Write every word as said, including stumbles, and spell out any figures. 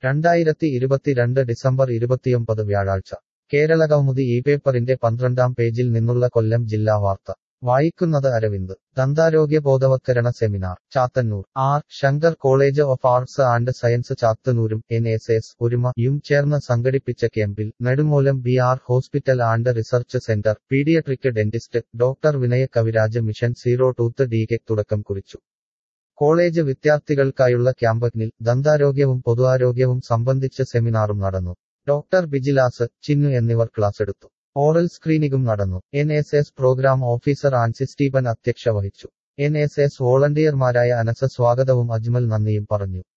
രണ്ടായിരത്തി ഇരുപത്തിരണ്ട് ഡിസംബർ ഇരുപത്തിയൊമ്പത് വ്യാഴാഴ്ച കേരളകൗമുദി ഈ പേപ്പറിന്റെ പന്ത്രണ്ടാം പേജിൽ നിന്നുള്ള കൊല്ലം ജില്ലാ വാർത്ത വായിക്കുന്നത് അരവിന്ദ്. ദന്താരോഗ്യ ബോധവത്കരണ seminar Chathannoor. R Shankar college of arts and science ചാത്തന്നൂരും എൻ എസ് എസ് ഒരുമ യും ചേർന്ന് സംഘടിപ്പിച്ച ക്യാമ്പിൽ Nedungolam B R hospital and research centre paediatric dentist doctor Vinaya Kaviraj mission zero tooth ഡിക്ക് തുടക്കം കുറിച്ചു. കോളേജ് വിദ്യാർത്ഥികൾക്കായുള്ള ക്യാമ്പയിനിൽ ദന്താരോഗ്യവും പൊതുആരോഗ്യവും സംബന്ധിച്ച് സെമിനാറും നടന്നു. ഡോക്ടർ ബിജിലാസ്, ചിന്നു എന്നിവർ ക്ലാസെടുത്തു. ഓറൽ സ്ക്രീനിംഗും നടന്നു. N S S programme officer Ancy Stephen അധ്യക്ഷ വഹിച്ചു. എൻ എസ് എസ് വോളണ്ടിയർമാരായ അനസ സ്വാഗതവും അജ്മൽ നന്ദിയും പറഞ്ഞു.